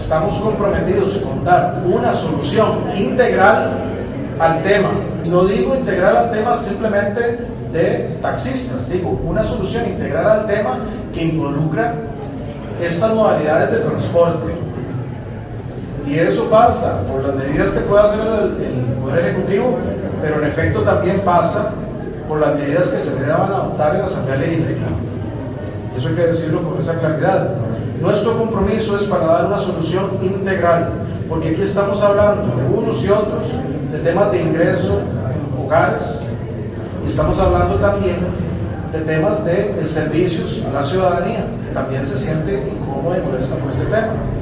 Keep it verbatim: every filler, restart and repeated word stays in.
estamos comprometidos con dar una solución integral al tema. Y no digo integral al tema simplemente de taxistas, digo una solución integral al tema que involucra estas modalidades de transporte. Y eso pasa por las medidas que puede hacer el, el Poder Ejecutivo, pero en efecto también pasa por las medidas que se deban adoptar en la Asamblea Legislativa. Eso hay que decirlo con esa claridad. Nuestro compromiso es para dar una solución integral, porque aquí estamos hablando de unos y otros, de temas de ingreso en hogares, y estamos hablando también de temas de, de servicios a la ciudadanía, que también se siente incómoda y molesta por este tema.